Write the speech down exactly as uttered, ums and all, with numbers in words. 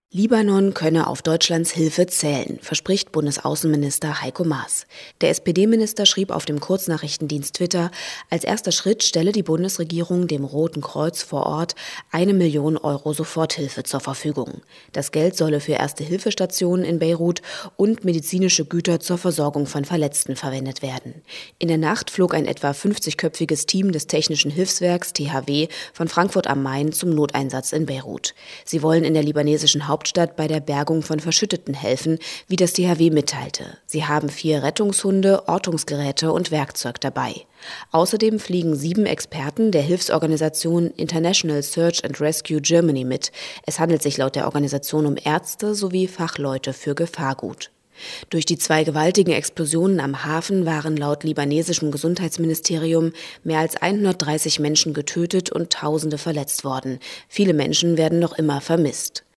Libanon könne auf Deutschlands Hilfe zählen, verspricht Bundesaußenminister Heiko Maas. Der S P D-Minister schrieb auf dem Kurznachrichtendienst Twitter, als erster Schritt stelle die Bundesregierung dem Roten Kreuz vor Ort eine Million Euro Soforthilfe zur Verfügung. Das Geld solle für Erste-Hilfe-Stationen in Beirut und medizinische Güter zur Versorgung von Verletzten verwendet werden. In der Nacht flog ein etwa fünfzigköpfiges Team des Technischen Hilfswerks T H W von Frankfurt am Main zum Noteinsatz in Beirut. Sie wollen in der libanesischen Hauptstadt Hauptstadt bei der Bergung von Verschütteten helfen, wie das T H W mitteilte. Sie haben vier Rettungshunde, Ortungsgeräte und Werkzeug dabei. Außerdem fliegen sieben Experten der Hilfsorganisation International Search and Rescue Germany mit. Es handelt sich laut der Organisation um Ärzte sowie Fachleute für Gefahrgut. Durch die zwei gewaltigen Explosionen am Hafen waren laut libanesischem Gesundheitsministerium mehr als hundertdreißig Menschen getötet und Tausende verletzt worden. Viele Menschen werden noch immer vermisst.